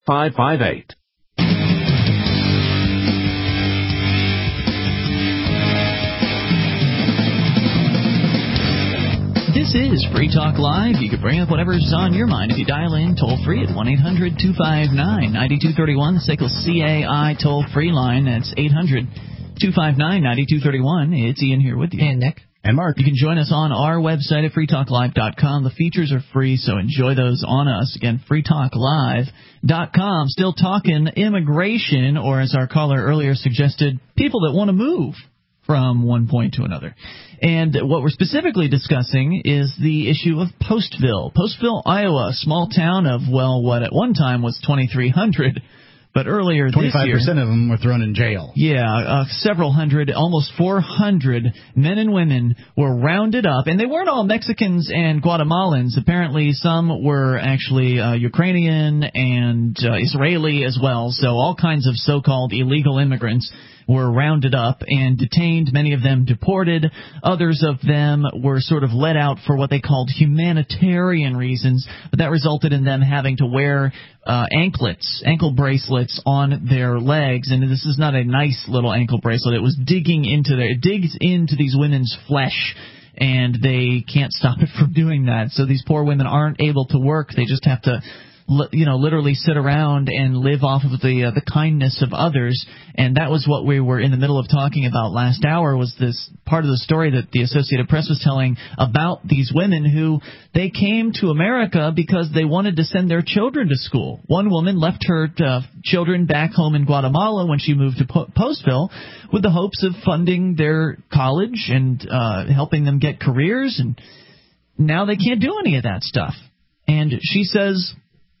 558. This is Free Talk Live. You can bring up whatever's on your mind if you dial in toll-free at 1-800-259-9231, the SACL CAI toll-free line. That's 800-259-9231. It's Ian here with you. And Nick. And Mark. You can join us on our website at freetalklive.com. The features are free, so enjoy those on us. Again, freetalklive.com. Still talking immigration, or as our caller earlier suggested, people that want to move from one point to another. And what we're specifically discussing is the issue of Postville. Postville, Iowa, a small town of, well, what at one time was 2,300. But earlier this year, 25% of them were thrown in jail. Yeah, several hundred, almost 400 men and women were rounded up, and they weren't all Mexicans and Guatemalans. Apparently, some were actually Ukrainian and Israeli as well. So all kinds of so-called illegal immigrants were rounded up and detained, many of them deported. Others of them were sort of let out for what they called humanitarian reasons, but that resulted in them having to wear ankle bracelets on their legs. And this is not a nice little ankle bracelet. It was it digs into these women's flesh, and they can't stop it from doing that. So these poor women aren't able to work. They just have to literally sit around and live off of the kindness of others. And that was what we were in the middle of talking about last hour, was this part of the story that the Associated Press was telling about these women who they came to America because they wanted to send their children to school. One woman left her children back home in Guatemala when she moved to Postville with the hopes of funding their college and helping them get careers, and now they can't do any of that stuff. And she says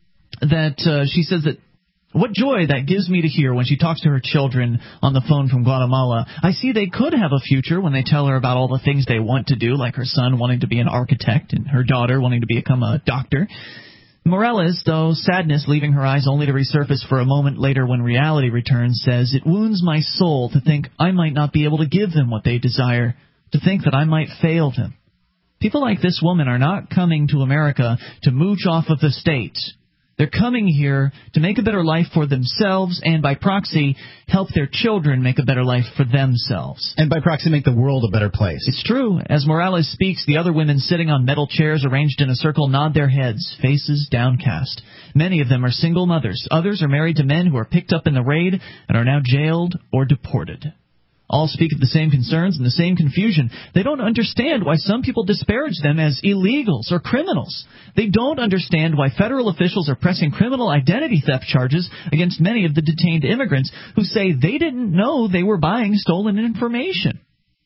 that what joy that gives me to hear when she talks to her children on the phone from Guatemala. I see they could have a future when they tell her about all the things they want to do, like her son wanting to be an architect and her daughter wanting to become a doctor. Morales, though sadness leaving her eyes only to resurface for a moment later when reality returns, says, "It wounds my soul to think I might not be able to give them what they desire, to think that I might fail them." People like this woman are not coming to America to mooch off of the States. They're coming here to make a better life for themselves and, by proxy, help their children make a better life for themselves. And by proxy, make the world a better place. It's true. As Morales speaks, the other women sitting on metal chairs arranged in a circle nod their heads, faces downcast. Many of them are single mothers. Others are married to men who are picked up in the raid and are now jailed or deported. All speak of the same concerns and the same confusion. They don't understand why some people disparage them as illegals or criminals. They don't understand why federal officials are pressing criminal identity theft charges against many of the detained immigrants who say they didn't know they were buying stolen information.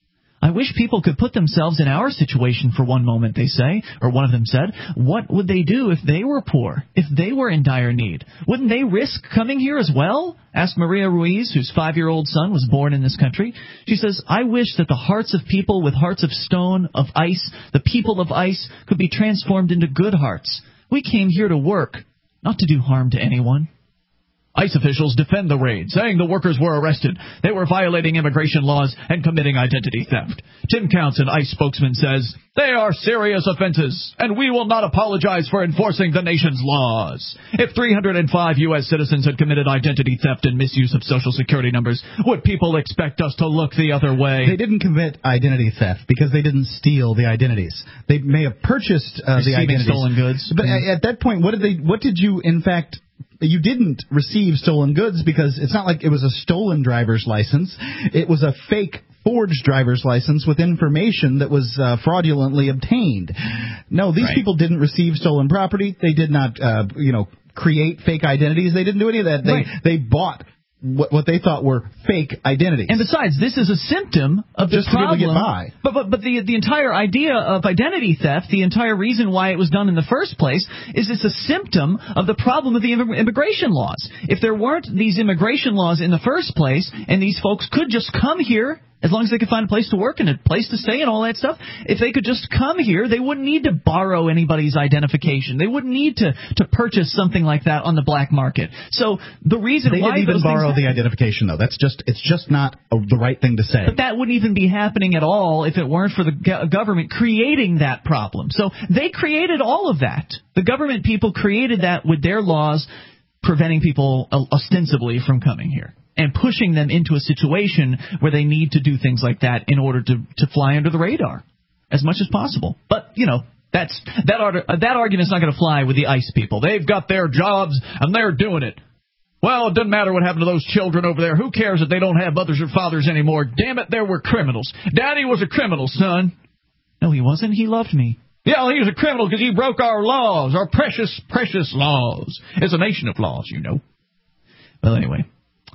I wish people could put themselves in our situation for one moment, they say, or one of them said. What would they do if they were poor, if they were in dire need? Wouldn't they risk coming here as well? Asked Maria Ruiz, whose 5-year-old son was born in this country. She says, I wish that the hearts of people with hearts of stone, of ice, the people of ice, could be transformed into good hearts. We came here to work, not to do harm to anyone. ICE officials defend the raid, saying the workers were arrested. They were violating immigration laws and committing identity theft. Tim Counts, an ICE spokesman, says, they are serious offenses, and we will not apologize for enforcing the nation's laws. If 305 U.S. citizens had committed identity theft and misuse of Social Security numbers, would people expect us to look the other way? They didn't commit identity theft because they didn't steal the identities. They may have purchased the identities. Stolen goods. But at that point, what did you, in fact... You didn't receive stolen goods because it's not like it was a stolen driver's license. It was a fake forged driver's license with information that was fraudulently obtained. No, these people didn't receive stolen property. They did not, create fake identities. They didn't do any of that. They bought what they thought were fake identities. And besides, this is a symptom of the problem. Just to be able to get by. But the entire idea of identity theft, the entire reason why it was done in the first place, is it's a symptom of the problem of the immigration laws. If there weren't these immigration laws in the first place, and these folks could just come here, as long as they could find a place to work and a place to stay and all that stuff, if they could just come here, they wouldn't need to borrow anybody's identification. They wouldn't need to purchase something like that on the black market. So the reason they why didn't even borrow the identification, though. It's just not the right thing to say. But that wouldn't even be happening at all if it weren't for the government creating that problem. So they created all of that. The government people created that with their laws, preventing people ostensibly from coming here and pushing them into a situation where they need to do things like that in order to fly under the radar as much as possible. But, that argument's not going to fly with the ICE people. They've got their jobs, and they're doing it. Well, it doesn't matter what happened to those children over there. Who cares if they don't have mothers or fathers anymore? Damn it, they were criminals. Daddy was a criminal, son. No, he wasn't. He loved me. Yeah, he was a criminal because he broke our laws, our precious, precious laws. It's a nation of laws, Well, anyway.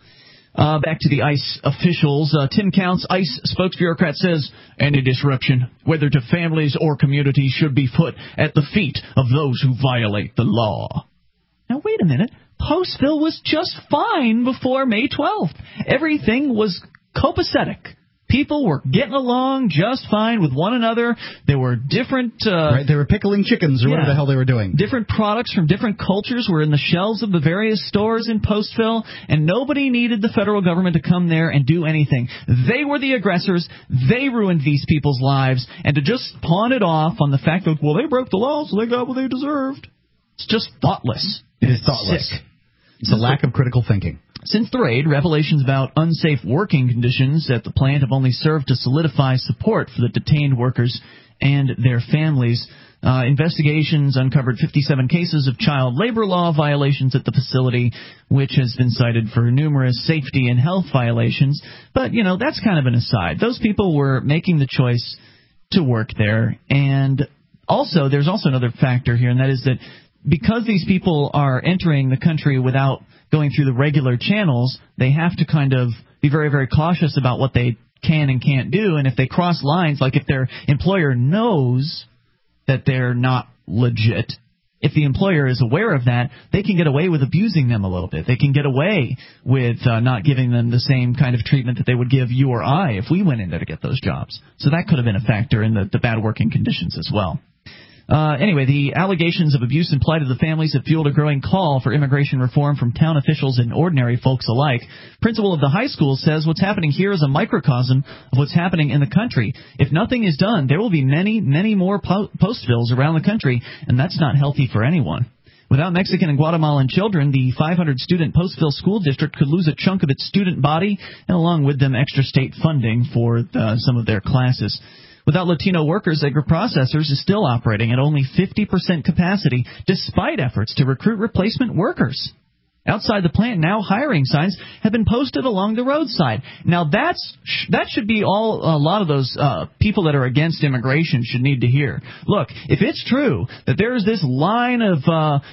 Back to the ICE officials. Tim Counts, ICE spokesbureaucrat, says any disruption, whether to families or communities, should be put at the feet of those who violate the law. Now, wait a minute. Postville was just fine before May 12th. Everything was copacetic. People were getting along just fine with one another. There were different... right, they were pickling chickens or whatever the hell they were doing. Different products from different cultures were in the shelves of the various stores in Postville, and nobody needed the federal government to come there and do anything. They were the aggressors. They ruined these people's lives. And to just pawn it off on the fact that, well, they broke the law, so they got what they deserved. It's just thoughtless. It is thoughtless. Sick. It's a lack of critical thinking. Since the raid, revelations about unsafe working conditions at the plant have only served to solidify support for the detained workers and their families. Investigations uncovered 57 cases of child labor law violations at the facility, which has been cited for numerous safety and health violations. But, that's kind of an aside. Those people were making the choice to work there. And also, there's also another factor here, and that is that because these people are entering the country without going through the regular channels, they have to kind of be very, very cautious about what they can and can't do. And if they cross lines, like if their employer knows that they're not legit, if the employer is aware of that, they can get away with abusing them a little bit. They can get away with not giving them the same kind of treatment that they would give you or I if we went in there to get those jobs. So that could have been a factor in the bad working conditions as well. Anyway, the allegations of abuse and plight of the families have fueled a growing call for immigration reform from town officials and ordinary folks alike. Principal of the high school says what's happening here is a microcosm of what's happening in the country. If nothing is done, there will be many, many more Postvilles around the country, and that's not healthy for anyone. Without Mexican and Guatemalan children, the 500-student Postville School District could lose a chunk of its student body, and along with them extra state funding for some of their classes. Without Latino workers, Agri-Processors is still operating at only 50% capacity, despite efforts to recruit replacement workers. Outside the plant now, hiring signs have been posted along the roadside. Now, that should be all a lot of those people that are against immigration should need to hear. Look, if it's true that there's this line of,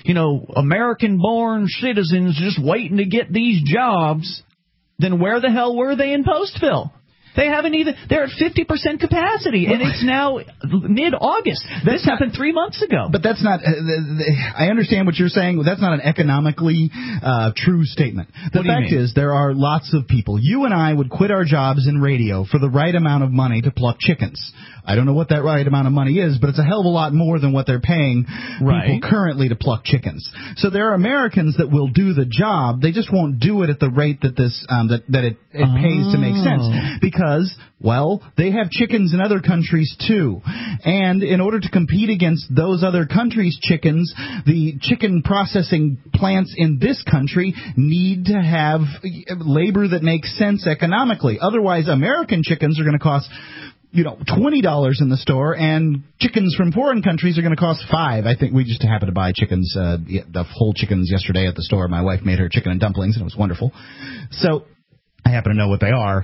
American-born citizens just waiting to get these jobs, then where the hell were they in Postville? They haven't even. They're at 50% capacity, and it's now mid-August. This happened 3 months ago. But that's not. I understand what you're saying. That's not an economically true statement. The fact is, there are lots of people. You and I would quit our jobs in radio for the right amount of money to pluck chickens. I don't know what that right amount of money is, but it's a hell of a lot more than what they're paying people currently to pluck chickens. So there are Americans that will do the job. They just won't do it at the rate that it pays to make sense. Because, well, they have chickens in other countries too. And in order to compete against those other countries' chickens, the chicken processing plants in this country need to have labor that makes sense economically. Otherwise, American chickens are going to cost $20 in the store, and chickens from foreign countries are going to cost $5. I think we just happened to buy chickens, the whole chickens yesterday at the store. My wife made her chicken and dumplings, and it was wonderful. So I happen to know what they are.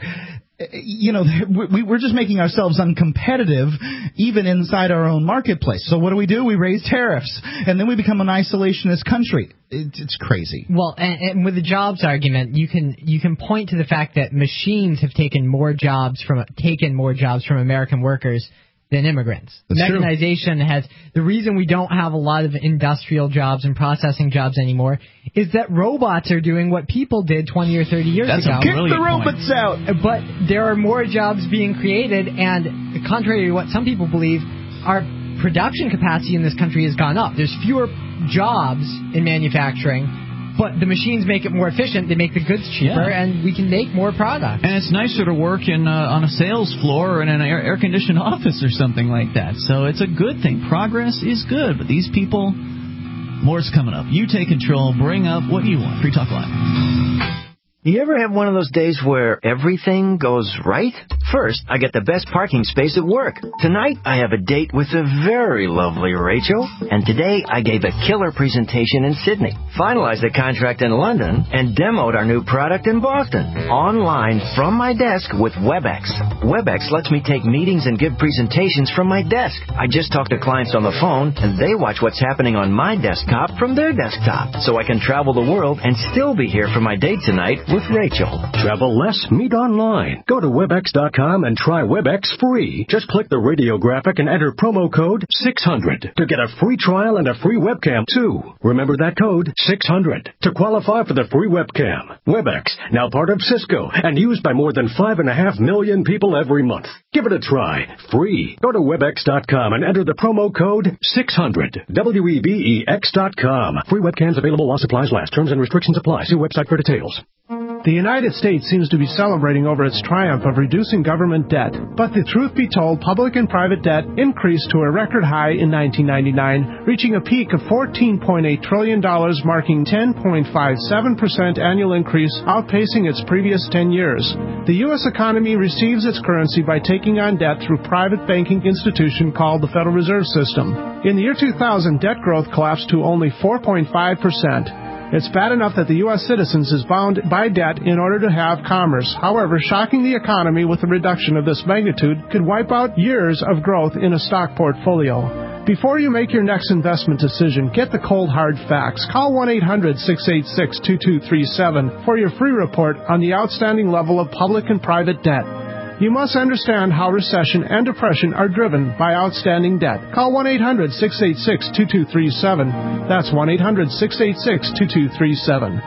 We're just making ourselves uncompetitive even inside our own marketplace. So what do? We raise tariffs, and then we become an isolationist country. It's crazy. Well, and with the jobs argument, you can point to the fact that machines have taken more jobs from American workers than immigrants. That's Mechanization has the reason we don't have a lot of industrial jobs and processing jobs anymore is that robots are doing what people did 20 or 30 years ago. Kick the robots out. But there are more jobs being created, and contrary to what some people believe, our production capacity in this country has gone up. There's fewer jobs in manufacturing, but the machines make it more efficient. They make the goods cheaper, and we can make more products. And it's nicer to work on a sales floor or in an air-conditioned office or something like that. So it's a good thing. Progress is good, but these people, More's coming up. You take control. Bring up what you want. Free Talk Live. You ever have one of those days where everything goes right? First, I get the best parking space at work. Tonight, I have a date with the very lovely Rachel. And today, I gave a killer presentation in Sydney, finalized a contract in London, and demoed our new product in Boston. Online, from my desk with WebEx. WebEx lets me take meetings and give presentations from my desk. I just talk to clients on the phone, and they watch what's happening on my desktop from their desktop. So I can travel the world and still be here for my date tonight with Rachel. Travel less, meet online. Go to Webex.com and try Webex free. Just click the radio graphic and enter promo code 600 to get a free trial and a free webcam, too. Remember that code, 600, to qualify for the free webcam. Webex, now part of Cisco and used by more than 5.5 million people every month. Give it a try. Free. Go to Webex.com and enter the promo code 600. WEBEX.com. Free webcams available while supplies last. Terms and restrictions apply. See website for details. The United States seems to be celebrating over its triumph of reducing government debt. But the truth be told, public and private debt increased to a record high in 1999, reaching a peak of $14.8 trillion, marking 10.57% annual increase, outpacing its previous 10 years. The U.S. economy receives its currency by taking on debt through private banking institution called the Federal Reserve System. In the year 2000, debt growth collapsed to only 4.5%. It's bad enough that the U.S. citizens is bound by debt in order to have commerce. However, shocking the economy with a reduction of this magnitude could wipe out years of growth in a stock portfolio. Before you make your next investment decision, get the cold hard facts. Call 1-800-686-2237 for your free report on the outstanding level of public and private debt. You must understand how recession and depression are driven by outstanding debt. Call 1-800-686-2237. That's 1-800-686-2237.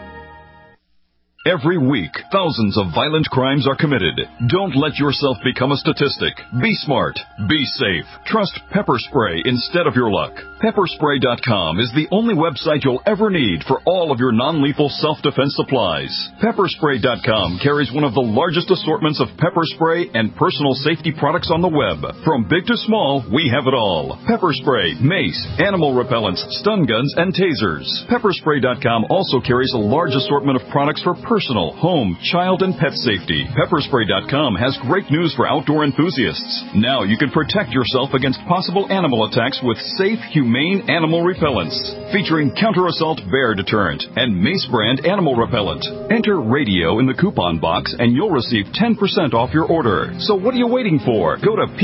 Every week, thousands of violent crimes are committed. Don't let yourself become a statistic. Be smart. Be safe. Trust Pepper Spray instead of your luck. Pepperspray.com is the only website you'll ever need for all of your non-lethal self-defense supplies. Pepperspray.com carries one of the largest assortments of pepper spray and personal safety products on the web. From big to small, we have it all. Pepper spray, mace, animal repellents, stun guns, and tasers. Pepperspray.com also carries a large assortment of products for personal, home, child, and pet safety. Pepperspray.com has great news for outdoor enthusiasts. Now you can protect yourself against possible animal attacks with safe, humane animal repellents. Featuring counter-assault bear deterrent and Mace brand animal repellent. Enter radio in the coupon box and you'll receive 10% off your order. So what are you waiting for? Go to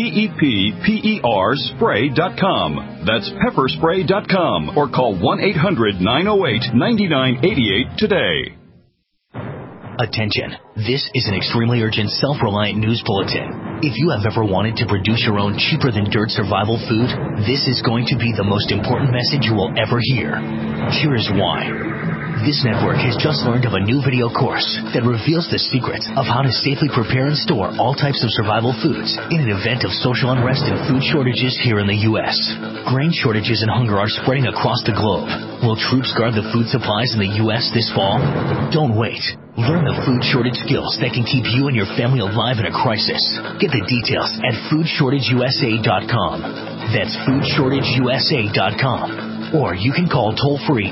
PEPPERspray.com. That's pepperspray.com or call 1-800-908-9988 today. Attention. This is an extremely urgent, self-reliant news bulletin. If you have ever wanted to produce your own cheaper-than-dirt survival food, this is going to be the most important message you will ever hear. Here is why. This network has just learned of a new video course that reveals the secrets of how to safely prepare and store all types of survival foods in an event of social unrest and food shortages here in the U.S. Grain shortages and hunger are spreading across the globe. Will troops guard the food supplies in the U.S. this fall? Don't wait. Learn the food shortage skills that can keep you and your family alive in a crisis. Get the details at foodshortageusa.com. That's foodshortageusa.com. Or you can call toll-free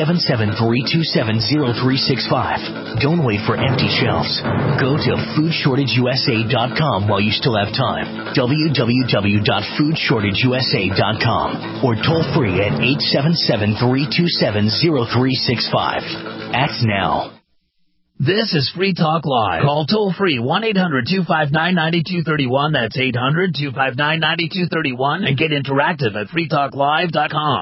877-327-0365. Don't wait for empty shelves. Go to foodshortageusa.com while you still have time. www.foodshortageusa.com. Or toll-free at 877-327-0365. Act now. This is Free Talk Live. Call toll-free 1-800-259-9231. That's 800-259-9231. And get interactive at freetalklive.com.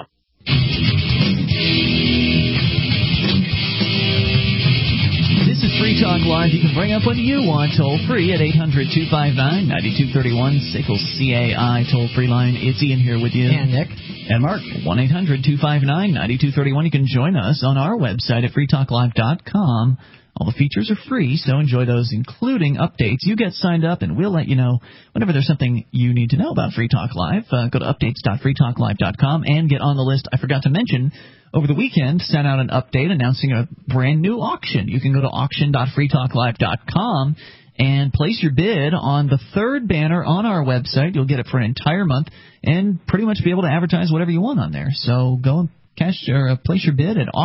This is Free Talk Live. You can bring up what you want toll-free at 800-259-9231. SACL CAI toll-free line. It's Ian here with you. And Nick. And Mark. 1-800-259-9231. You can join us on our website at freetalklive.com. All the features are free, so enjoy those, including updates. You get signed up, and we'll let you know whenever there's something you need to know about Free Talk Live. Go to updates.freetalklive.com and get on the list. I forgot to mention, over the weekend, sent out an update announcing a brand new auction. You can go to auction.freetalklive.com and place your bid on the third banner on our website. You'll get it for an entire month and pretty much be able to advertise whatever you want on there. So go and place your bid at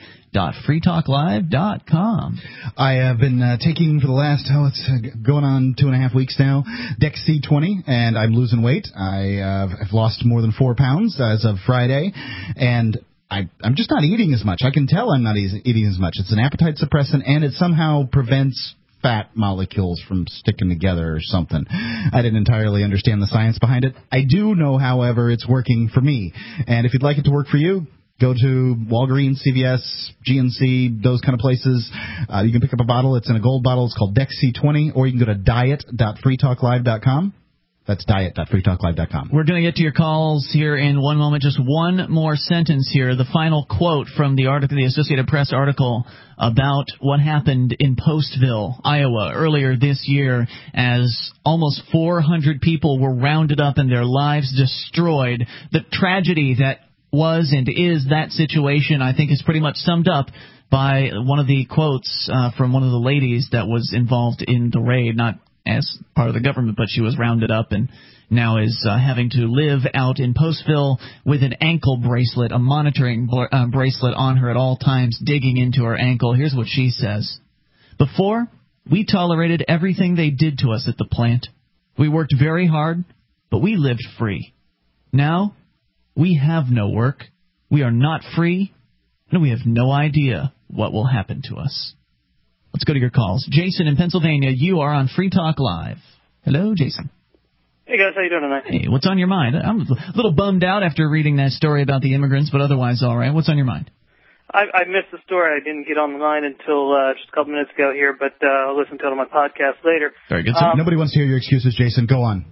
auction.freetalklive.com. I have been taking for the last, it's going on 2.5 weeks now, Dex C20, and I'm losing weight. I've lost more than 4 pounds as of Friday, and I'm just not eating as much. I can tell I'm not eating as much. It's an appetite suppressant, and it somehow prevents fat molecules from sticking together or something. I didn't entirely understand the science behind it. I do know, however, it's working for me. And if you'd like it to work for you, go to Walgreens, CVS, GNC, those kind of places. You can pick up a bottle. It's in a gold bottle. It's called Dex C20, or you can go to diet.freetalklive.com. That's diet.freetalklive.com. We're going to get to your calls here in one moment. Just one more sentence here. The final quote from the article, the Associated Press article about what happened in Postville, Iowa, earlier this year, as almost 400 people were rounded up and their lives destroyed. The tragedy that was and is that situation, I think, is pretty much summed up by one of the quotes from one of the ladies that was involved in the raid, not as part of the government, but she was rounded up and now is having to live out in Postville with an ankle bracelet, a monitoring bracelet on her at all times, digging into her ankle. Here's what she says. Before, we tolerated everything they did to us at the plant. We worked very hard, but we lived free. Now, we have no work, we are not free, and we have no idea what will happen to us. Let's go to your calls. Jason in Pennsylvania, you are on Free Talk Live. Hello, Jason. Hey, guys. How you doing tonight? Hey, what's on your mind? I'm a little bummed out after reading that story about the immigrants, but otherwise all right. What's on your mind? I missed the story. I didn't get on the line until just a couple minutes ago here, but I'll listen to it on my podcast later. Very good. Nobody wants to hear your excuses, Jason. Go on.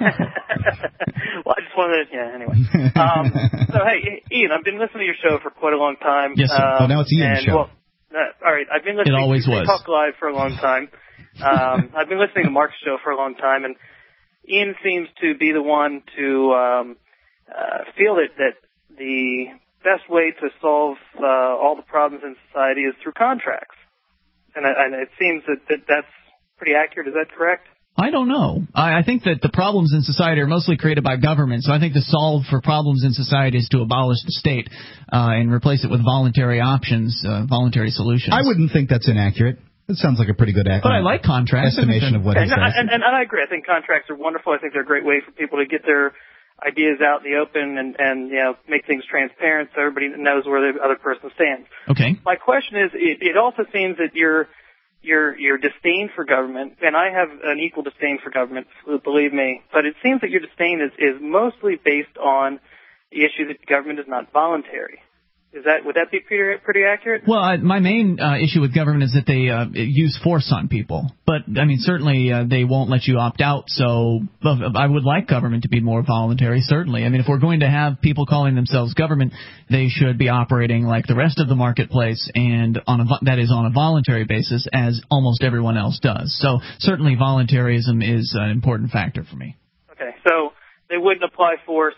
Well, I just wanted to, anyway. So, hey, Ian, I've been listening to your show for quite a long time. Yes, sir. Now it's Ian's show. Well, all right, I've been listening to Free Talk Live for a long time. I've been listening to Mark's show for a long time, and Ian seems to be the one to feel that the best way to solve all the problems in society is through contracts. And it seems that that's pretty accurate. Is that correct? I don't know. I think that the problems in society are mostly created by government, so I think the solve for problems in society is to abolish the state and replace it with voluntary options, voluntary solutions. I wouldn't think that's inaccurate. It sounds like a pretty good but I like contracts. estimation of what he says. And I agree. I think contracts are wonderful. I think they're a great way for people to get their ideas out in the open and make things transparent so everybody knows where the other person stands. Okay. My question is, it also seems that your disdain for government, and I have an equal disdain for government, believe me, but it seems that your disdain is mostly based on the issue that government is not voluntary. Would that be pretty accurate? Well, my main issue with government is that they use force on people. But, I mean, certainly they won't let you opt out, so I would like government to be more voluntary, certainly. I mean, if we're going to have people calling themselves government, they should be operating like the rest of the marketplace, and that is on a voluntary basis, as almost everyone else does. So, certainly voluntarism is an important factor for me. Okay, so they wouldn't apply force,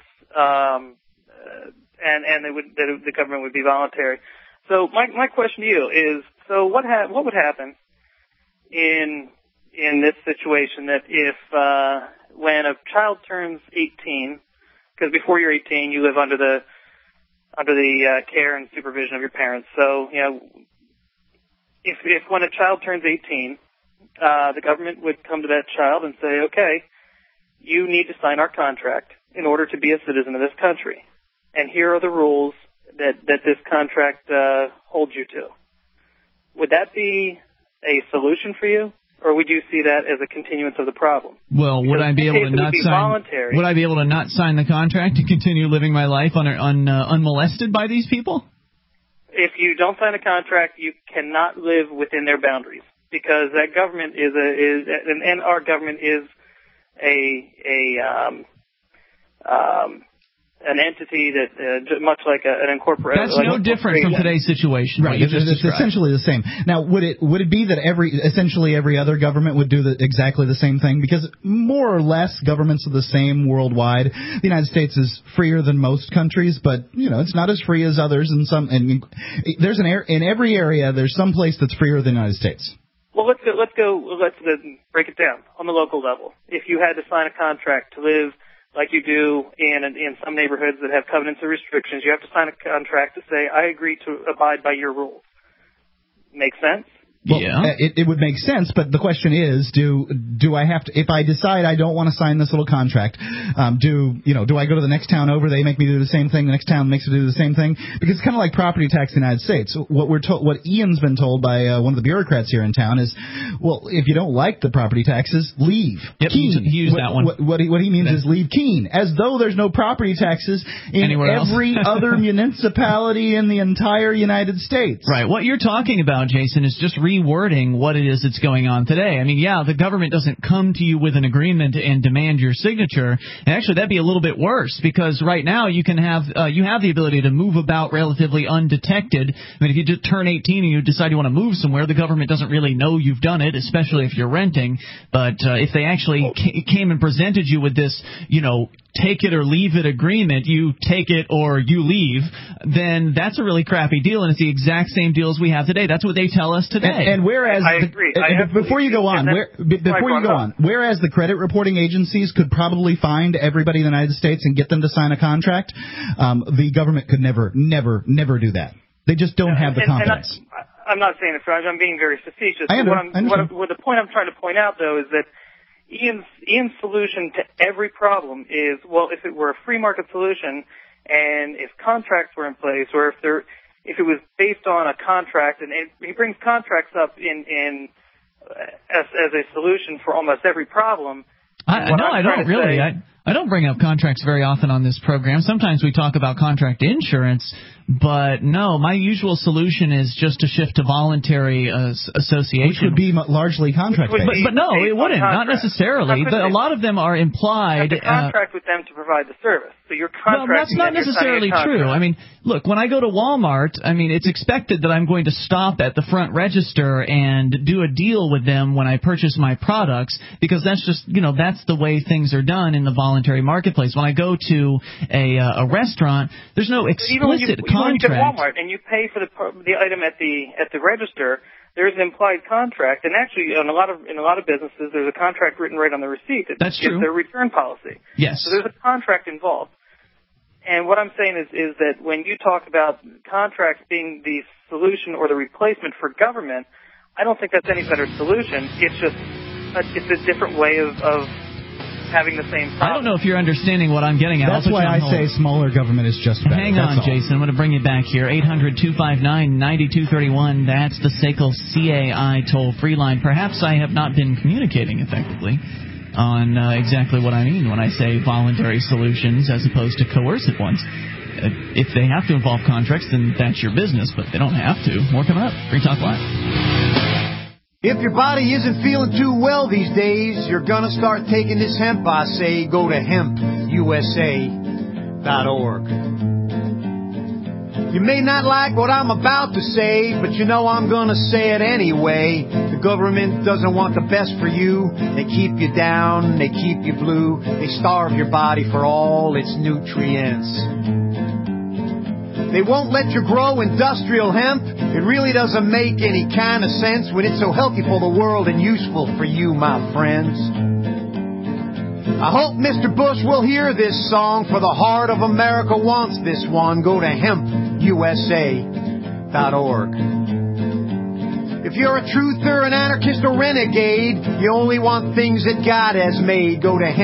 and the government would be voluntary. So my question to you is, so what would happen in this situation that if when a child turns 18, because before you're 18 you live under the care and supervision of your parents. So if when a child turns 18, the government would come to that child and say, okay, you need to sign our contract in order to be a citizen of this country. And here are the rules that this contract holds you to. Would that be a solution for you, or would you see that as a continuance of the problem? Well, would I be able to not sign? Would I be able to not sign the contract and continue living my life unmolested by these people? If you don't sign a contract, you cannot live within their boundaries, because that government and our government is an entity that, much like an incorporated. That's no different from today's situation. Right, it's essentially the same. Now, would it be that essentially every other government would do exactly the same thing? Because more or less governments are the same worldwide. The United States is freer than most countries, but it's not as free as others. In there's in every area there's some place that's freer than the United States. Well, let's break it down on the local level. If you had to sign a contract to live like you do in some neighborhoods that have covenants or restrictions. You have to sign a contract to say, I agree to abide by your rules. Make sense? Well, it would make sense, but the question is, do I have to, if I decide I don't want to sign this little contract, do I go to the next town over, they make me do the same thing, the next town makes me do the same thing? Because it's kind of like property tax in the United States. What Ian's been told by one of the bureaucrats here in town is, well, if you don't like the property taxes, leave. Yep, Keene. He used that one. What he means is leave Keene, as though there's no property taxes in every other municipality in the entire United States. Right. What you're talking about, Jason, is just rewording what it is that's going on today. I mean, yeah, the government doesn't come to you with an agreement and demand your signature. And actually, that'd be a little bit worse, because right now you can have you have the ability to move about relatively undetected. I mean, if you just turn 18 and you decide you want to move somewhere, the government doesn't really know you've done it, especially if you're renting. But if they actually came and presented you with this, take it or leave it agreement, you take it or you leave, then that's a really crappy deal, and it's the exact same deals we have today. That's what they tell us today. And whereas I agree. Before you go on, whereas the credit reporting agencies could probably find everybody in the United States and get them to sign a contract, the government could never do that. They just don't have the confidence. I'm not saying it, I'm being very facetious. The point I'm trying to point out, though, is that Ian's solution to every problem is, well, if it were a free market solution and if contracts were in place, or if it was based on a contract, and he brings contracts up as a solution for almost every problem. I don't bring up contracts very often on this program. Sometimes we talk about contract insurance, but no, my usual solution is just to shift to voluntary association. Which would be largely contract-based. But no, it wouldn't. Not necessarily. A lot of them are implied. You have to contract with them to provide the service. So you're contracting. Well, that's not necessarily true. I mean, look, when I go to Walmart, it's expected that I'm going to stop at the front register and do a deal with them when I purchase my products, because that's just, that's the way things are done in the voluntary marketplace. When I go to a restaurant, there's no explicit contract. Even when you go to Walmart and you pay for the item at the register, there's an implied contract, and actually in a lot of businesses there's a contract written right on the receipt. That's true. It's their return policy. Yes. So there's a contract involved. And what I'm saying is that when you talk about contracts being the solution or the replacement for government, I don't think that's any better solution. It's just it's a different way of having the same problem. I don't know if you're understanding what I'm getting at. That's why I say smaller government is just better. Hang on, Jason. I'm going to bring you back here. 800-259-9231. That's the SACL CAI toll-free line. Perhaps I have not been communicating effectively on exactly what I mean when I say voluntary solutions as opposed to coercive ones. If they have to involve contracts, then that's your business, but they don't have to. More coming up. Free Talk Live. If your body isn't feeling too well these days, you're going to start taking this hemp, I say. Go to hempusa.org. You may not like what I'm about to say, but I'm going to say it anyway. The government doesn't want the best for you. They keep you down, they keep you blue. They starve your body for all its nutrients. They won't let you grow industrial hemp. It really doesn't make any kind of sense when it's so healthy for the world and useful for you, my friends. I hope Mr. Bush will hear this song, for the heart of America wants this one. Go to hempusa.org. If you're a truther, an anarchist, or renegade, you only want things that God has made. Go to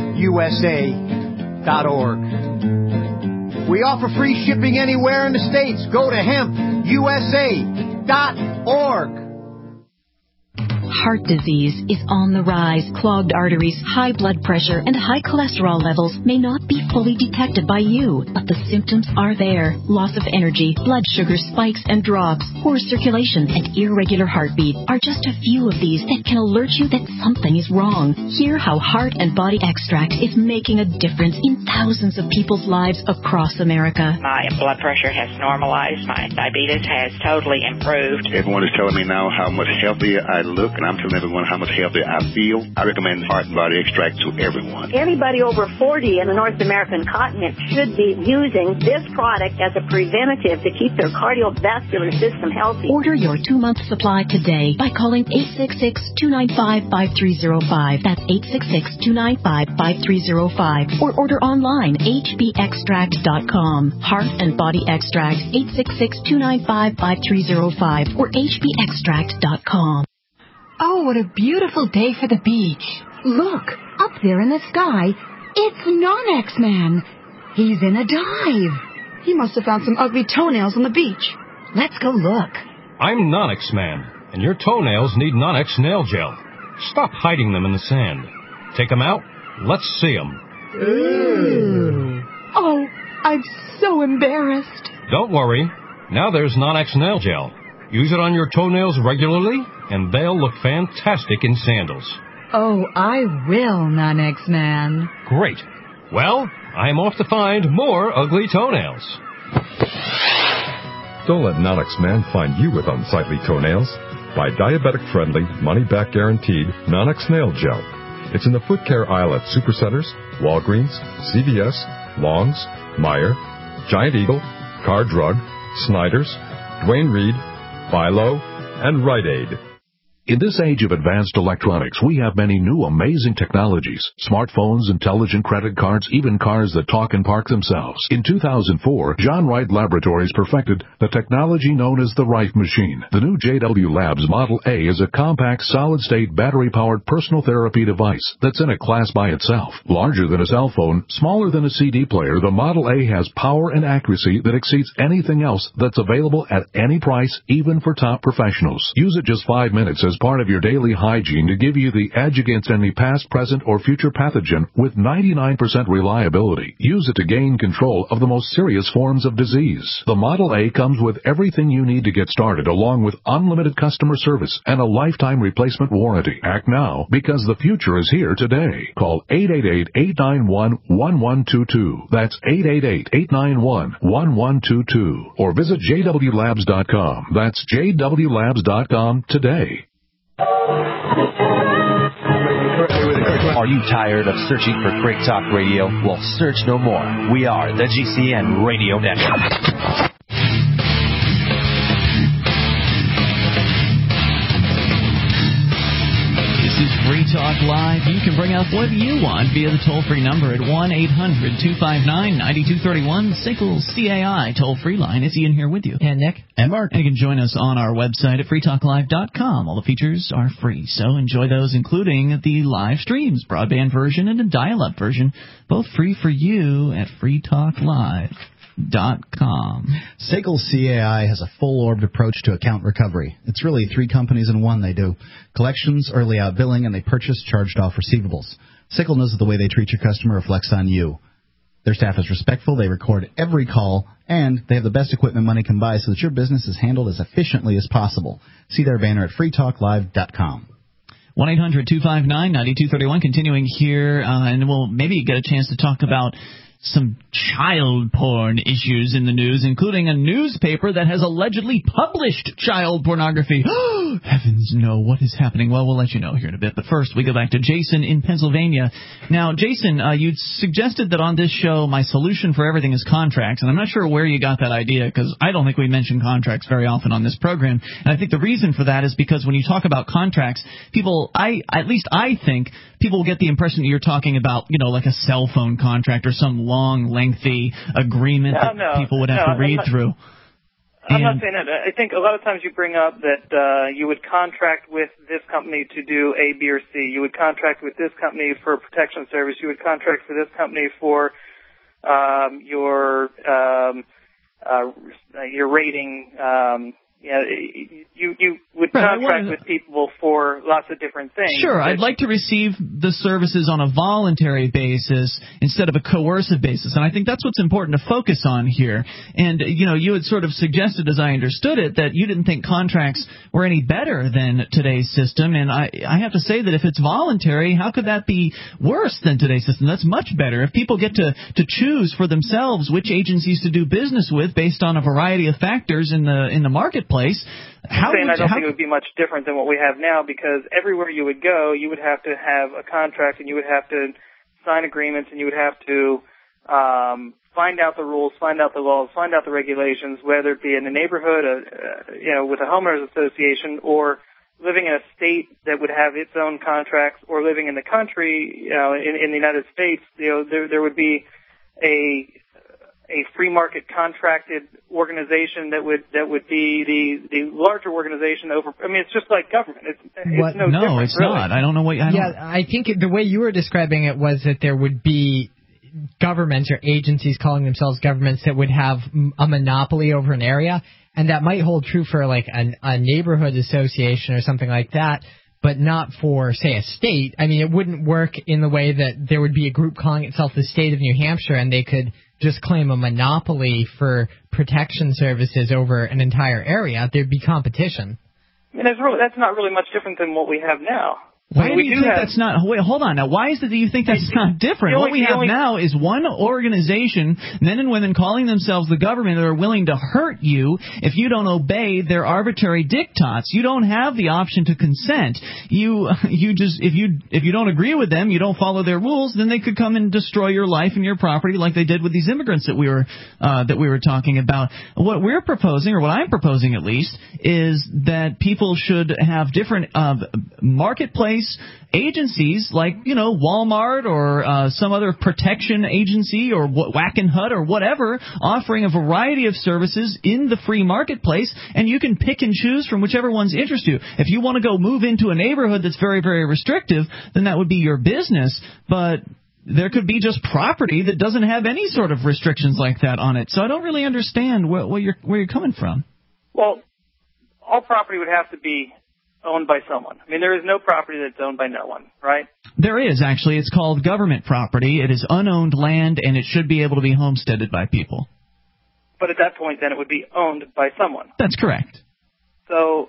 hempusa.org. We offer free shipping anywhere in the States. Go to hempusa.org. Heart disease is on the rise. Clogged arteries, high blood pressure, and high cholesterol levels may not be fully detected by you, but the symptoms are there. Loss of energy, blood sugar spikes and drops, poor circulation, and irregular heartbeat are just a few of these that can alert you that something is wrong. Hear how Heart and Body Extract is making a difference in thousands of people's lives across America. My blood pressure has normalized. My diabetes has totally improved. Everyone is telling me now how much healthier I look, and I'm telling everyone how much healthier I feel. I recommend Heart and Body Extract to everyone. Anybody over 40 in the North American continent should be using this product as a preventative to keep their cardiovascular system healthy. Order your 2-month supply today by calling 866-295-5305. That's 866-295-5305. Or order online, hbextract.com. Heart and Body Extract, 866-295-5305 or hbextract.com. Oh, what a beautiful day for the beach. Look, up there in the sky, it's Non-X Man. He's in a dive. He must have found some ugly toenails on the beach. Let's go look. I'm Non-X Man, and your toenails need Non-X Nail Gel. Stop hiding them in the sand. Take them out. Let's see them. Ooh. Oh, I'm so embarrassed. Don't worry. Now there's Non-X Nail Gel. Use it on your toenails regularly, and they'll look fantastic in sandals. Oh, I will, Non-X Man. Great. Well, I'm off to find more ugly toenails. Don't let Non-X Man find you with unsightly toenails. Buy diabetic-friendly, money-back guaranteed Non-X Nail Gel. It's in the foot care aisle at Supercenters, Walgreens, CVS, Long's, Meijer, Giant Eagle, Car Drug, Snyder's, Dwayne Reed, Philo, and Rite Aid. In this age of advanced electronics, we have many new amazing technologies. Smartphones, intelligent credit cards, even cars that talk and park themselves. In 2004, John Wright Laboratories perfected the technology known as the Wright Machine. The new JW Labs Model A is a compact, solid-state, battery-powered personal therapy device that's in a class by itself. Larger than a cell phone, smaller than a CD player, the Model A has power and accuracy that exceeds anything else that's available at any price, even for top professionals. Use it just 5 minutes as part of your daily hygiene to give you the edge against any past, present, or future pathogen with 99% reliability. Use it to gain control of the most serious forms of disease. The Model A comes with everything you need to get started, along with unlimited customer service and a lifetime replacement warranty. Act now, because the future is here today. Call 888-891-1122. That's 888-891-1122. Or visit jwlabs.com. That's jwlabs.com today. Are you tired of searching for Great Talk Radio? Well, search no more. We are the GCN Radio Network. Free Talk Live. You can bring up what you want via the toll-free number at 1-800-259-9231. SINKLE CAI toll-free line. Is Ian here with you? And Nick. And Mark. And you can join us on our website at freetalklive.com. All the features are free, so enjoy those, including the live streams, broadband version and a dial-up version, both free for you at freetalklive.com. SINKLE CAI has a full-orbed approach to account recovery. It's really 3 companies in one they do. Collections, early out billing, and they purchase charged-off receivables. SINKLE knows that the way they treat your customer reflects on you. Their staff is respectful, they record every call, and they have the best equipment money can buy so that your business is handled as efficiently as possible. See their banner at freetalklive.com. 1-800-259-9231. Continuing here, and we'll maybe get a chance to talk about some child porn issues in the news, including a newspaper that has allegedly published child pornography. Heavens no, what is happening? Well, we'll let you know here in a bit. But first, we go back to Jason in Pennsylvania. Now, Jason, you suggested that on this show, my solution for everything is contracts, and I'm not sure where you got that idea, because I don't think we mention contracts very often on this program. And I think the reason for that is because when you talk about contracts, people, at least I think, people get the impression that you're talking about, like a cell phone contract or some long, lengthy agreement that people would have to read through. I'm not saying that. I think a lot of times you bring up that you would contract with this company to do A, B, or C. You would contract with this company for protection service. You would contract for this company for your rating. You would contract with people for lots of different things. Sure, I'd like to receive the services on a voluntary basis instead of a coercive basis, and I think that's what's important to focus on here. And, you had sort of suggested, as I understood it, that you didn't think contracts were any better than today's system, and I have to say that if it's voluntary, how could that be worse than today's system? That's much better. If people get to choose for themselves which agencies to do business with based on a variety of factors in the marketplace, marketplace. I don't think it would be much different than what we have now, because everywhere you would go, you would have to have a contract, and you would have to sign agreements, and you would have to find out the rules, find out the laws, find out the regulations, whether it be in the neighborhood, with a homeowners association, or living in a state that would have its own contracts, or living in the country, in the United States. There would be a free market contracted organization that would be the larger organization over. I mean, it's just like government. It's no, it's really. not. I don't know what. I think the way you were describing it was that there would be governments or agencies calling themselves governments that would have a monopoly over an area, and that might hold true for like a neighborhood association or something like that, but not for, say, a state. I mean, it wouldn't work in the way that there would be a group calling itself the state of New Hampshire, and they could just claim a monopoly for protection services over an entire area. Thered be competition. I mean, that's not really much different than what we have now. Why do you think that's not? Wait, hold on. Now, why is it that you think that's not different? What we have now is one organization, men and women calling themselves the government, that are willing to hurt you if you don't obey their arbitrary diktats. You don't have the option to consent. You just if you don't agree with them, you don't follow their rules, then they could come and destroy your life and your property, like they did with these immigrants that we were talking about. What we're proposing, or what I'm proposing at least, is that people should have different marketplace agencies like, Walmart or some other protection agency or Wackenhut or whatever, offering a variety of services in the free marketplace, and you can pick and choose from whichever ones interest you. If you want to go move into a neighborhood that's very, very restrictive, then that would be your business, but there could be just property that doesn't have any sort of restrictions like that on it. So I don't really understand where you're coming from. Well, all property would have to be owned by someone. I mean, there is no property that's owned by no one, right? There is, actually. It's called government property. It is unowned land, and it should be able to be homesteaded by people. But at that point, then, it would be owned by someone. That's correct. So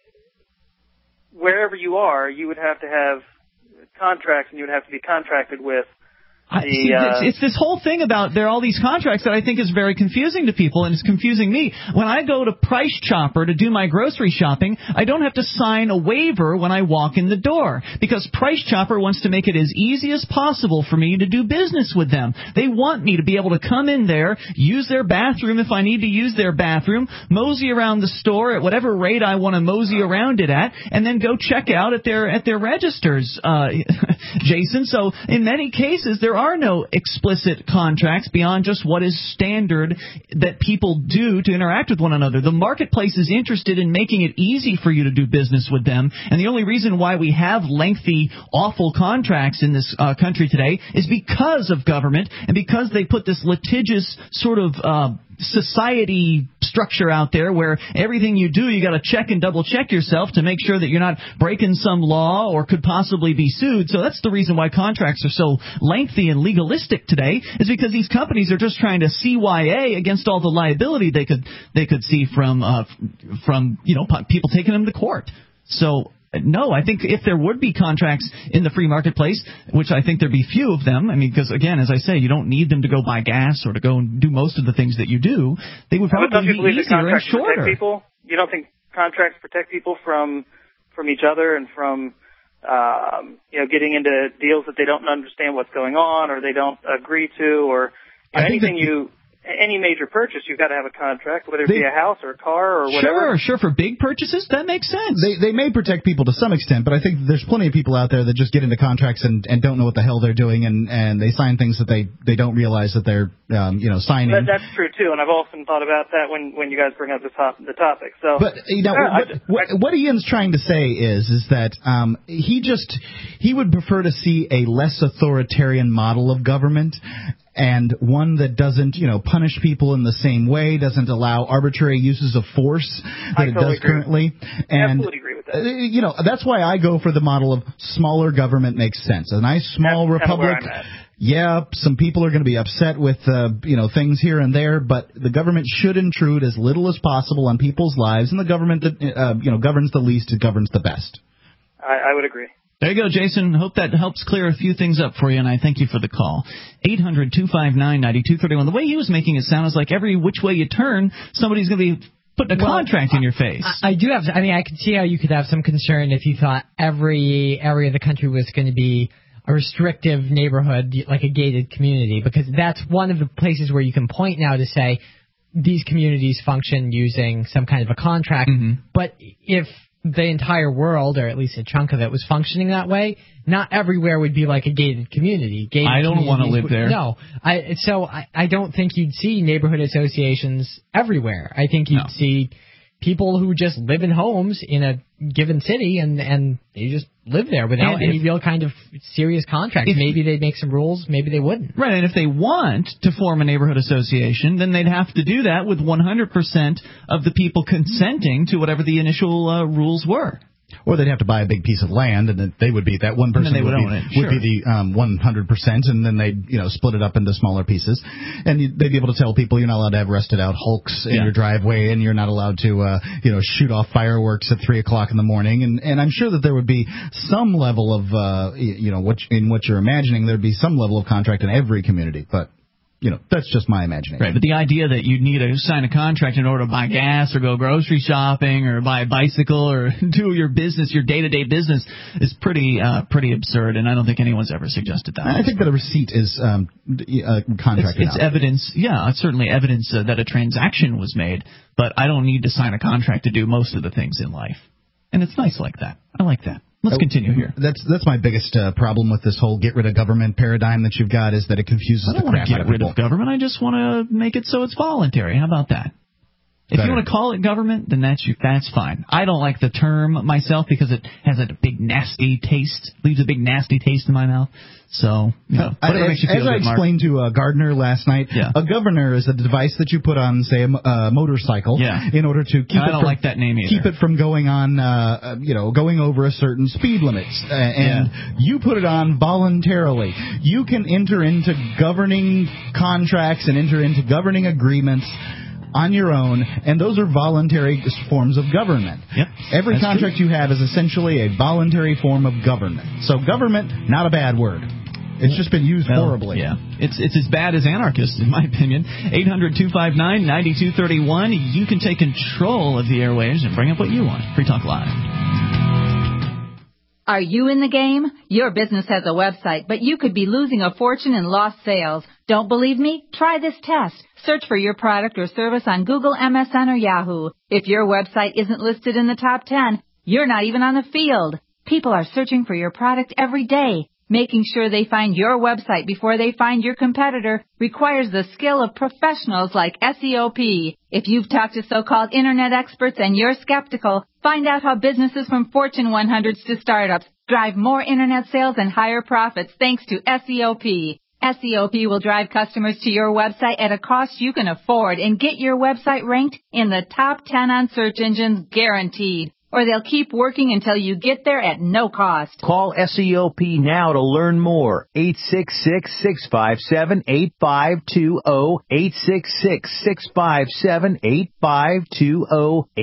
wherever you are, you would have to have contracts, and you would have to be contracted with. It's this whole thing about there are all these contracts that I think is very confusing to people, and it's confusing me. When I go to Price Chopper to do my grocery shopping, I don't have to sign a waiver when I walk in the door, because Price Chopper wants to make it as easy as possible for me to do business with them. They want me to be able to come in there, use their bathroom if I need to use their bathroom, mosey around the store at whatever rate I want to mosey around it at, and then go check out at their registers, Jason. So in many cases, there are no explicit contracts beyond just what is standard that people do to interact with one another. The marketplace is interested in making it easy for you to do business with them, and the only reason why we have lengthy, awful contracts in this country today is because of government, and because they put this litigious sort of society structure out there where everything you do, you got to check and double check yourself to make sure that you're not breaking some law or could possibly be sued. So that's the reason why contracts are so lengthy and legalistic today, is because these companies are just trying to CYA against all the liability they could see from people taking them to court. So no, I think if there would be contracts in the free marketplace, which I think there'd be few of them, I mean, because, again, as I say, you don't need them to go buy gas or to go and do most of the things that you do. They would probably be easier and shorter. You don't think contracts protect people from each other and from getting into deals that they don't understand what's going on or they don't agree to, or any major purchase, you've got to have a contract, whether it be a house or a car or whatever. Sure. For big purchases, that makes sense. They may protect people to some extent, but I think there's plenty of people out there that just get into contracts and don't know what the hell they're doing, and they sign things that they don't realize that they're signing. That's true too, and I've often thought about that when you guys bring up the topic. So, but what Ian's trying to say is that he would prefer to see a less authoritarian model of government, and one that doesn't, punish people in the same way, doesn't allow arbitrary uses of force that it does currently. And I absolutely agree with that. That's why I go for the model of smaller government makes sense. A nice small republic. Yeah, some people are going to be upset with things here and there, but the government should intrude as little as possible on people's lives, and the government that governs the least, it governs the best. I would agree. There you go, Jason. Hope that helps clear a few things up for you, and I thank you for the call. 800-259-9231. The way he was making it sound is like every which way you turn, somebody's going to be putting a contract in your face. I do have. I mean, I can see how you could have some concern if you thought every area of the country was going to be a restrictive neighborhood, like a gated community, because that's one of the places where you can point now to say these communities function using some kind of a contract. But if the entire world, or at least a chunk of it, was functioning that way, not everywhere would be like a gated community. I don't want to live there. No. I don't think you'd see neighborhood associations everywhere. I think you'd see people who just live in homes in a given city, and they just live there without any real kind of serious contract. Maybe they'd make some rules, maybe they wouldn't. Right, and if they want to form a neighborhood association, then they'd have to do that with 100% of the people consenting to whatever the initial rules were. Or they'd have to buy a big piece of land, and then they would be that one person would be the 100%, and then they'd split it up into smaller pieces, and they'd be able to tell people you're not allowed to have rusted out hulks in your driveway, and you're not allowed to shoot off fireworks at 3:00 in the morning, and I'm sure that there would be some level of what you're imagining. There'd be some level of contract in every community, but. That's just my imagination. Right, but the idea that you need to sign a contract in order to buy gas or go grocery shopping or buy a bicycle or do your business, your day-to-day business, is pretty absurd, and I don't think anyone's ever suggested that. I think that a receipt is contracted It's evidence, it's certainly evidence that a transaction was made, but I don't need to sign a contract to do most of the things in life. And it's nice like that. I like that. Let's continue here. That's my biggest problem with this whole get rid of government paradigm that you've got, is that it confuses the crap out of people. I don't want to get rid of government. I just want to make it so it's voluntary. How about that? If you want to call it government, then that's fine. I don't like the term myself because it has a big nasty taste, leaves a big nasty taste in my mouth. So, whatever makes you feel good, As I explained to Gardner last night, a governor is a device that you put on, say, a motorcycle in order to keep I don't like that name either. Keep it from going on, going over a certain speed limits. And you put it on voluntarily. You can enter into governing contracts and enter into governing agreements on your own, and those are voluntary forms of government. Every contract you have is essentially a voluntary form of government. So government, not a bad word. It's just been used horribly. Yeah, it's as bad as anarchists, in my opinion. 800-259-9231. You can take control of the airwaves and bring up what you want. Free Talk Live. Are you in the game? Your business has a website, but you could be losing a fortune in lost sales. Don't believe me? Try this test. Search for your product or service on Google, MSN, or Yahoo. If your website isn't listed in the top 10, you're not even on the field. People are searching for your product every day. Making sure they find your website before they find your competitor requires the skill of professionals like SEOP. If you've talked to so-called internet experts and you're skeptical, find out how businesses from Fortune 100s to startups drive more internet sales and higher profits thanks to SEOP. SEOP will drive customers to your website at a cost you can afford and get your website ranked in the top 10 on search engines guaranteed. Or they'll keep working until you get there at no cost. Call SEOP now to learn more. 866-657-8520. 866-657-8520.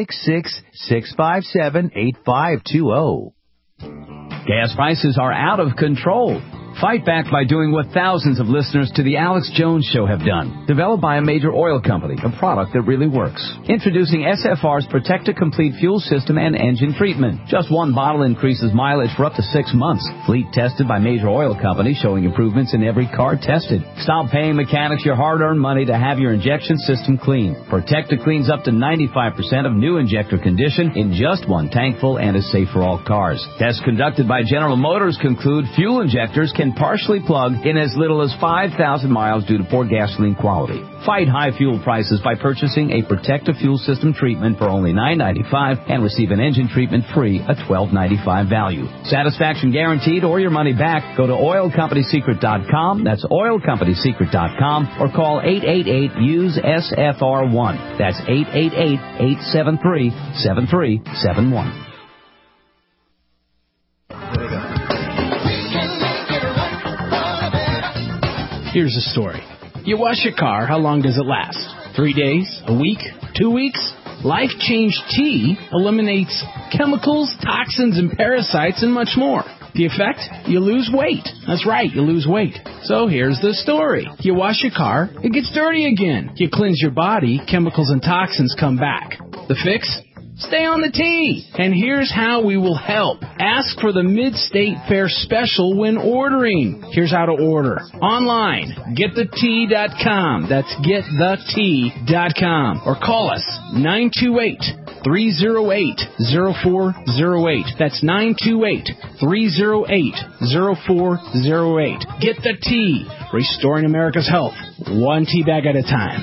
866-657-8520. Gas prices are out of control. Fight back by doing what thousands of listeners to The Alex Jones Show have done. Developed by a major oil company, a product that really works. Introducing SFR's Protecta Complete Fuel System and Engine Treatment. Just one bottle increases mileage for up to 6 months. Fleet tested by major oil companies, showing improvements in every car tested. Stop paying mechanics your hard-earned money to have your injection system cleaned. Protecta cleans up to 95% of new injector condition in just one tankful and is safe for all cars. Tests conducted by General Motors conclude fuel injectors can partially plug in as little as 5,000 miles due to poor gasoline quality. Fight high fuel prices by purchasing a Protecta Fuel System treatment for only $9.95 and receive an engine treatment free, a $12.95 value. Satisfaction guaranteed or your money back. Go to oilcompanysecret.com. That's oilcompanysecret.com or call 888-USE-SFR1. That's 888-873-7371. Here's a story. You wash your car, how long does it last? 3 days? A week? 2 weeks? Life Change Tea eliminates chemicals, toxins, and parasites, and much more. The effect? You lose weight. That's right, you lose weight. So here's the story. You wash your car, it gets dirty again. You cleanse your body, chemicals and toxins come back. The fix? Stay on the T. And here's how we will help. Ask for the Mid-State Fair Special when ordering. Here's how to order. Online, GetTheT.com. That's GetTheT.com. Or call us, 928-308-0408. That's 928-308-0408. Get the T. Restoring America's health, one tea bag at a time.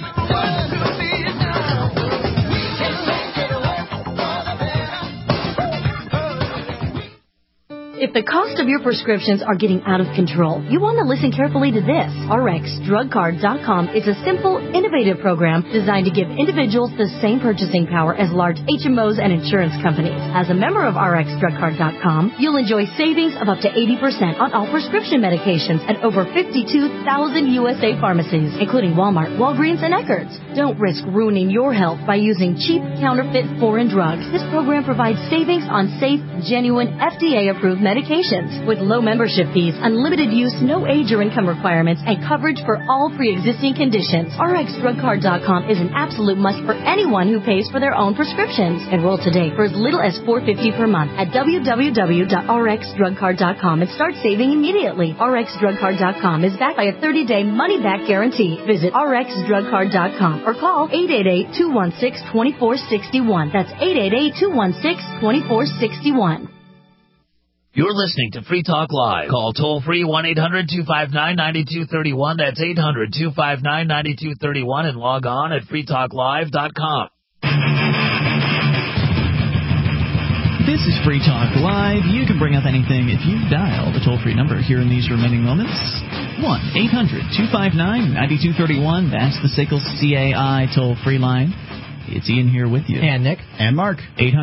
If the cost of your prescriptions are getting out of control, you want to listen carefully to this. RxDrugCard.com is a simple, innovative program designed to give individuals the same purchasing power as large HMOs and insurance companies. As a member of RxDrugCard.com, you'll enjoy savings of up to 80% on all prescription medications at over 52,000 USA pharmacies, including Walmart, Walgreens, and Eckerd's. Don't risk ruining your health by using cheap, counterfeit foreign drugs. This program provides savings on safe, genuine, FDA-approved medications with low membership fees, unlimited use, no age or income requirements, and coverage for all pre-existing conditions. RxDrugCard.com is an absolute must for anyone who pays for their own prescriptions. Enroll today for as little as $4.50 per month at www.rxdrugcard.com and start saving immediately. RxDrugCard.com is backed by a 30-day money-back guarantee. Visit RxDrugCard.com or call 888-216-2461. That's 888-216-2461. You're listening to Free Talk Live. Call toll-free 1-800-259-9231. That's 800-259-9231 and log on at freetalklive.com. This is Free Talk Live. You can bring up anything if you dial the toll-free number here in these remaining moments. 1-800-259-9231. That's the SACL CAI toll-free line. It's Ian here with you. And Nick. And Mark.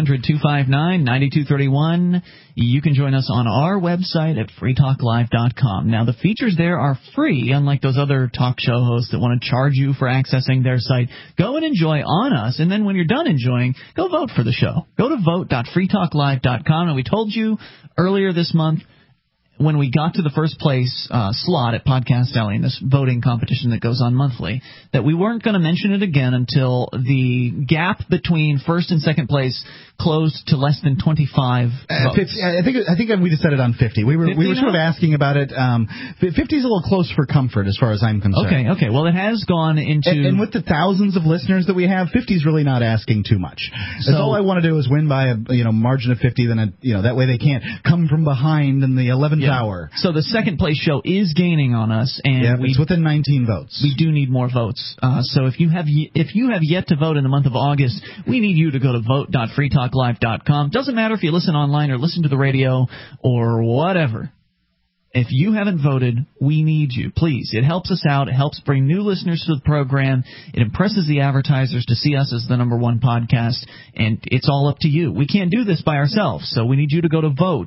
800-259-9231. You can join us on our website at freetalklive.com. Now, the features there are free, unlike those other talk show hosts that want to charge you for accessing their site. Go and enjoy on us, and then when you're done enjoying, go vote for the show. Go to vote.freetalklive.com. And we told you earlier this month, when we got to the first place slot at Podcast Alley in this voting competition that goes on monthly, that we weren't going to mention it again until the gap between first and second place closed to less than 25 votes. I think we decided on 50. We were sort of asking about it. 50 is a little close for comfort as far as I'm concerned. Okay. Well, it has gone into... And with the thousands of listeners that we have, 50 is really not asking too much. So all I want to do is win by a margin of 50. Then that way they can't come from behind in the 11th hour. So the second place show is gaining on us, and it's within 19 votes. We do need more votes. So if you have yet to vote in the month of August, we need you to go to vote.freetalklive.com. Doesn't matter if you listen online or listen to the radio or whatever. If you haven't voted, we need you. Please. It helps us out. It helps bring new listeners to the program. It impresses the advertisers to see us as the number one podcast, and it's all up to you. We can't do this by ourselves, so we need you to go to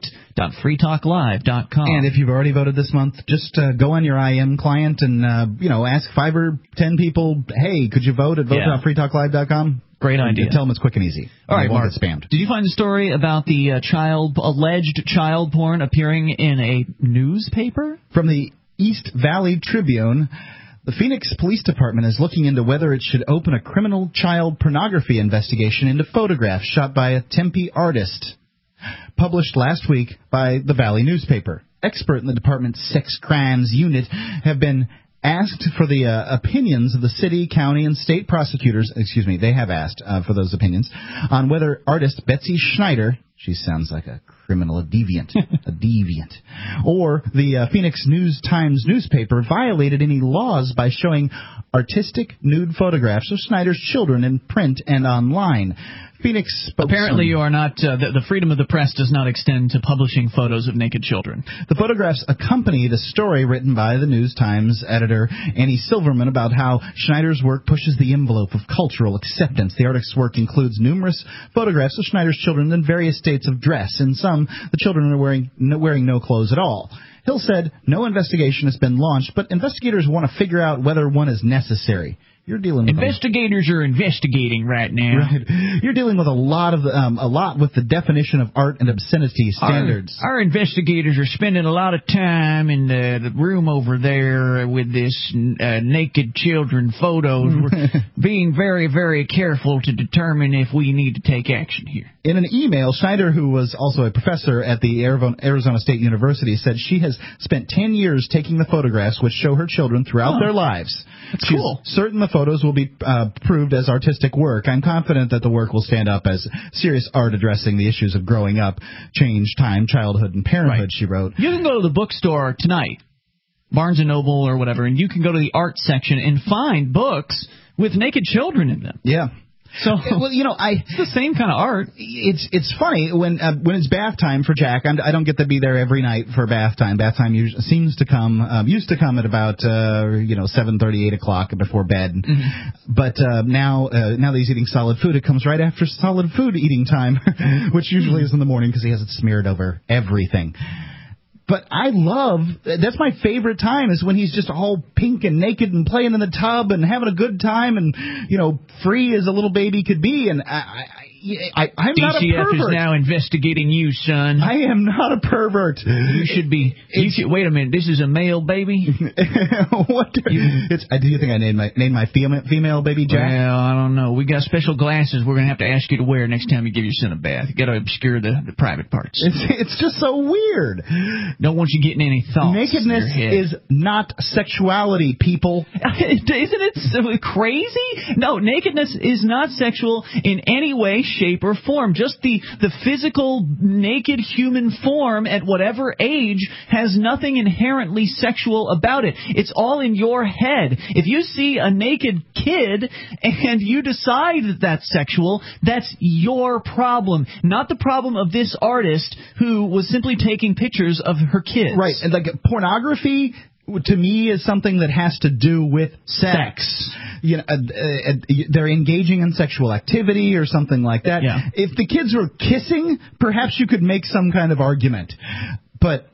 vote.freetalklive.com. And if you've already voted this month, just go on your IM client and ask 5 or 10 people, hey, could you vote at vote.freetalklive.com? Great idea. Tell them it's quick and easy. All right, Mark. Get spammed. Did you find the story about the alleged child porn appearing in a newspaper? From the East Valley Tribune, the Phoenix Police Department is looking into whether it should open a criminal child pornography investigation into photographs shot by a Tempe artist, published last week by the Valley newspaper. Expert in the department's sex crimes unit have been asked for the opinions of the city, county, and state prosecutors. They have asked for those opinions on whether artist Betsy Schneider, she sounds like a criminal, a deviant, or the Phoenix News-Times newspaper violated any laws by showing artistic nude photographs of Schneider's children in print and online. Phoenix spokesman. Apparently you are not, the freedom of the press does not extend to publishing photos of naked children. The photographs accompanied a story written by the News-Times editor Annie Silverman about how Schneider's work pushes the envelope of cultural acceptance. The artist's work includes numerous photographs of Schneider's children in various states of dress. In some, the children are wearing no clothes at all. Hill said no investigation has been launched, but investigators want to figure out whether one is necessary. You're dealing with investigators are investigating right now. Right. You're dealing with a lot with the definition of art and obscenity standards. Our investigators are spending a lot of time in the room over there with this naked children photos. We're being very, very careful to determine if we need to take action here. In an email, Schneider, who was also a professor at the Arizona State University, said she has spent 10 years taking the photographs which show her children throughout their lives. That's She's cool. certain the photos will be proved as artistic work. I'm confident that the work will stand up as serious art addressing the issues of growing up, change, time, childhood, and parenthood, she wrote. You can go to the bookstore tonight, Barnes & Noble or whatever, and you can go to the art section and find books with naked children in them. Yeah. So, well, it's the same kind of art. It's funny when it's bath time for Jack. I don't get to be there every night for bath time. Bath time usually used to come at about 7:30, 8 o'clock before bed. Mm-hmm. But now that he's eating solid food, it comes right after solid food eating time, which usually is in the morning because he has it smeared over everything. But that's my favorite time is when he's just all pink and naked and playing in the tub and having a good time and, free as a little baby could be. And I'm not a pervert. DCF is now investigating you, son. I am not a pervert. You should be. Wait a minute. This is a male baby? What? Do you think I named my female baby Jack? Well, I don't know. We got special glasses we're going to have to ask you to wear next time you give your son a bath. You got to obscure the private parts. It's just so weird. Don't want you getting any thoughts. Nakedness is not sexuality, people. Isn't it so crazy? No, nakedness is not sexual in any way, shape, or form. Just the physical naked human form at whatever age has nothing inherently sexual about it. It's all in your head. If you see a naked kid and you decide that that's sexual, that's your problem, not the problem of this artist who was simply taking pictures of her kids. Right, and like pornography to me is something that has to do with sex. They're engaging in sexual activity or something like that. Yeah. If the kids were kissing, perhaps you could make some kind of argument. But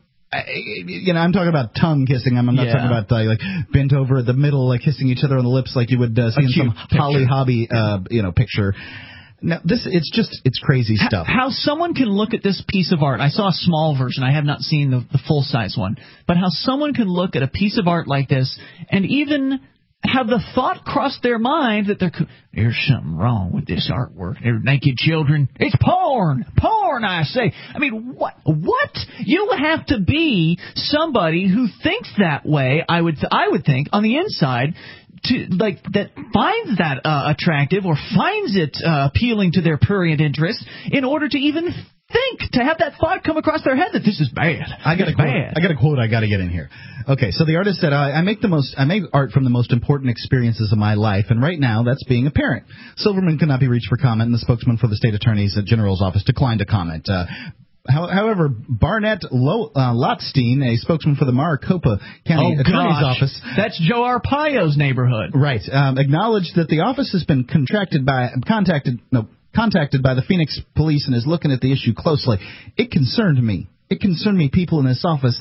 I'm talking about tongue kissing. I'm not talking about like bent over at the middle, like kissing each other on the lips, like you would see in some Holly Hobby, picture. Now, it's crazy stuff. How someone can look at this piece of art, I saw a small version, I have not seen the full-size one, but how someone can look at a piece of art like this and even have the thought cross their mind that there's something wrong with this artwork. They're naked children. It's porn! Porn, I say! I mean, what? You would have to be somebody who thinks that way, I would think, on the inside, that finds that attractive or finds it appealing to their prurient interest in order to even think, to have that thought come across their head that this is bad. I got a quote I got to get in here. Okay, so the artist said, I make art from the most important experiences of my life, and right now that's being a parent. Silverman could not be reached for comment, and the spokesman for the state attorney's general's office declined to comment. However, Barnett Lotstein, a spokesman for the Maricopa County Attorney's Office... That's Joe Arpaio's neighborhood. Right. Acknowledged that the office has been contacted by the Phoenix police and is looking at the issue closely. It concerned me. People in this office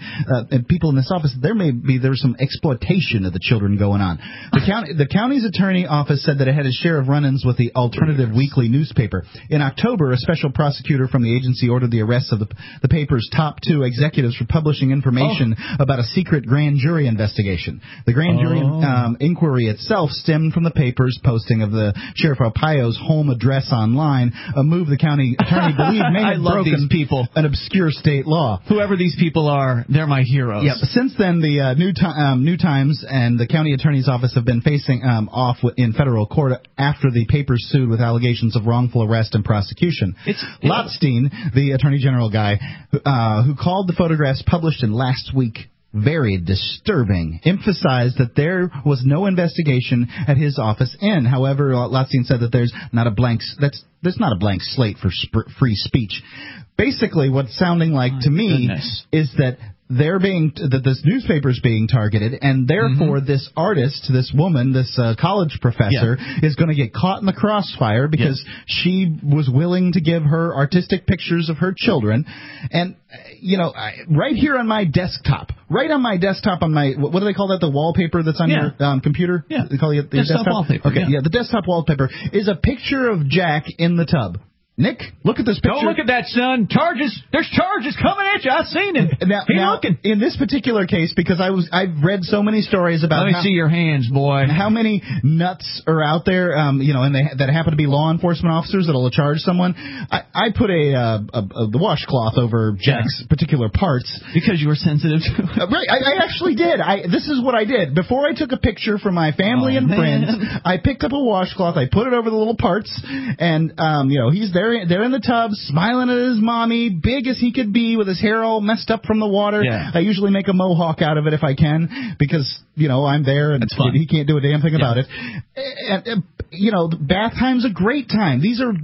there's some exploitation of the children going on. The county's attorney office said that it had a share of run-ins with the Alternative Weekly newspaper. In October, a special prosecutor from the agency ordered the arrest of the paper's top 2 executives for publishing information about a secret grand jury investigation. The grand jury inquiry itself stemmed from the paper's posting of the Sheriff Arpaio's home address online, a move the county attorney believed may have broken an obscure state law. Whoever these people are, they're my heroes. Yep. Since then, the New Times and the county attorney's office have been facing off in federal court after the paper sued with allegations of wrongful arrest and prosecution. Lotstein, the attorney general guy, who called the photographs published in last week very disturbing, emphasized that there was no investigation at his office end. However, Lotstein said that there's not a blank slate for free speech. Basically, what's sounding like to me is that that this newspaper's being targeted, and therefore this artist, this woman, this college professor, is going to get caught in the crossfire because she was willing to give her artistic pictures of her children. And, right here on my desktop, on my, what do they call that, the wallpaper that's on your computer? Yeah. They call it the desktop wallpaper. Okay, the desktop wallpaper is a picture of Jack in the tub. Nick, look at this picture. Don't look at that, son. There's charges coming at you. I've seen it. Now, looking. In this particular case, because I've read so many stories about. Let me see your hands, boy. How many nuts are out there, and that happen to be law enforcement officers that'll charge someone. I put the washcloth over Jack's particular parts because you were sensitive to it. Right, I actually did. This is what I did before I took a picture for my family and friends. I picked up a washcloth, I put it over the little parts, and he's there. They're in the tub, smiling at his mommy, big as he could be, with his hair all messed up from the water. Yeah. I usually make a mohawk out of it if I can, because I'm there and he can't do a damn thing about it. And, bath time's a great time.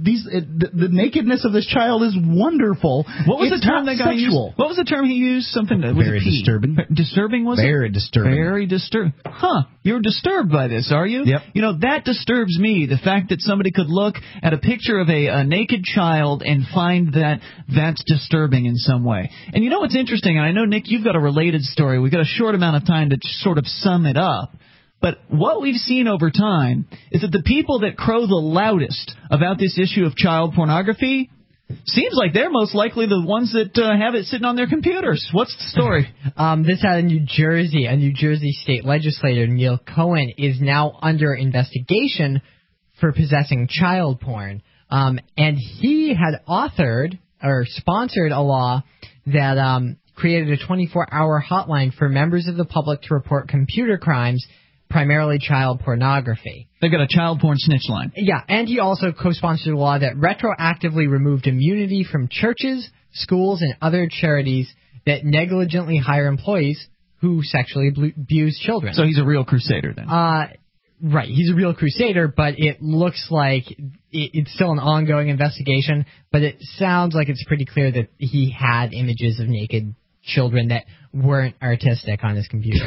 The nakedness of this child is wonderful. What was the term that got used? What was the term he used? Something that was very disturbing. Disturbing, was it? Very disturbing. Very disturbing. Huh? You're disturbed by this, are you? Yep. That disturbs me. The fact that somebody could look at a picture of a naked child and find that that's disturbing in some way. And you know what's interesting? And I know, Nick, you've got a related story. We've got a short amount of time to sort of sum it up. But what we've seen over time is that the people that crow the loudest about this issue of child pornography seems like they're most likely the ones that have it sitting on their computers. What's the story? This out of New Jersey. A New Jersey state legislator, Neil Cohen, is now under investigation for possessing child porn. And he had authored or sponsored a law that created a 24-hour hotline for members of the public to report computer crimes, primarily child pornography. They've got a child porn snitch line. Yeah, and he also co-sponsored a law that retroactively removed immunity from churches, schools, and other charities that negligently hire employees who sexually abuse children. So he's a real crusader then. Right, he's a real crusader, but it looks like it's still an ongoing investigation, but it sounds like it's pretty clear that he had images of naked children that weren't artistic on his computer.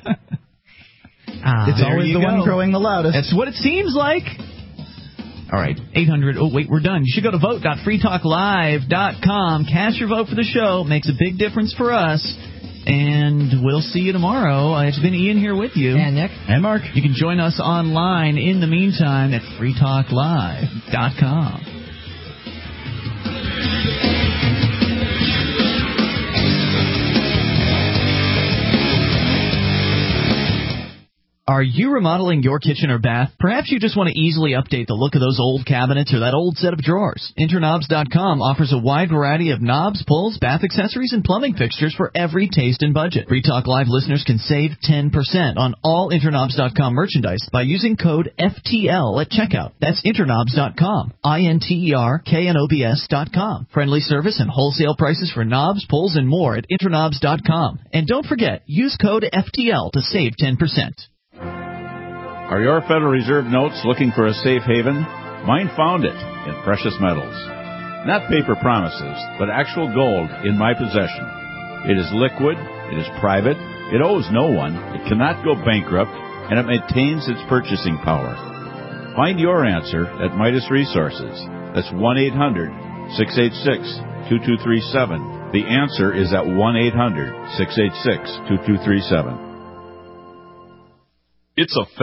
It's always the one crowing the loudest. That's what it seems like. All right, 800. Oh, wait, we're done. You should go to vote.freetalklive.com. Cast your vote for the show. Makes a big difference for us. And we'll see you tomorrow. It's been Ian here with you. And Nick. And Mark. You can join us online in the meantime at freetalklive.com. Are you remodeling your kitchen or bath? Perhaps you just want to easily update the look of those old cabinets or that old set of drawers. Interknobs.com offers a wide variety of knobs, pulls, bath accessories, and plumbing fixtures for every taste and budget. Free Talk Live listeners can save 10% on all Interknobs.com merchandise by using code FTL at checkout. That's Interknobs.com. INTERKNOBS.com. Friendly service and wholesale prices for knobs, pulls, and more at Interknobs.com. And don't forget, use code FTL to save 10%. Are your Federal Reserve notes looking for a safe haven? Mine found it in precious metals. Not paper promises, but actual gold in my possession. It is liquid, it is private, it owes no one, it cannot go bankrupt, and it maintains its purchasing power. Find your answer at Midas Resources. That's 1-800-686-2237. The answer is at 1-800-686-2237. It's a fact.